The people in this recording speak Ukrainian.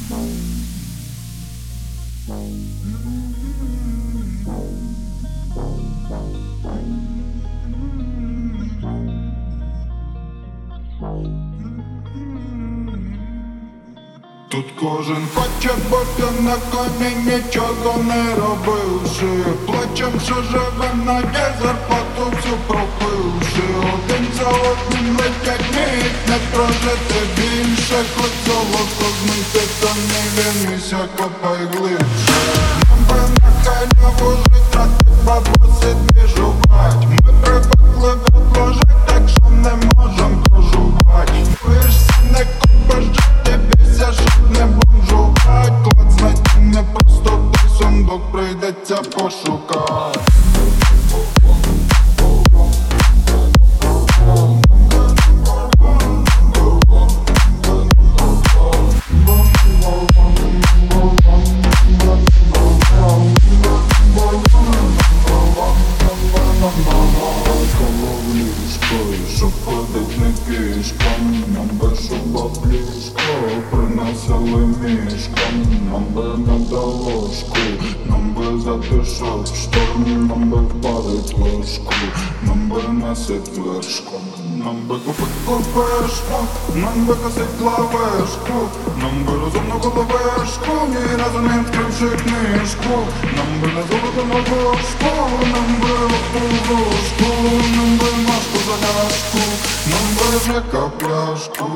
Тут кожен хоче бути на коні, нічого не робивши. Плачем, що живем на є, зарплату всю пропивши. Один за одним летять, міг не прожити більше. Хоч золото змити, та не вінися, копай глибше. Нам би на халяву жить, трати бабуси двіжувать. Ми привикли відложить, так що не можем проживать. Боїшся, не купиш жити, бійся, щоб не бомжувать. Клад знайти не просто, той сундук прийдеться пошукать. Щоб ходить не кишком, нам би шуба близько приносили мішком, нам би на ложку, нам би затишок шторм, нам би впарить ложку, нам би носить вершком, нам би купить купешку, нам би косить клавешку, нам би розумну головешку, ні разу не відкривши книжку, нам би на золоту ногошку, нам би лопушку, нам би маску заляшку, нам би Жека пляшку.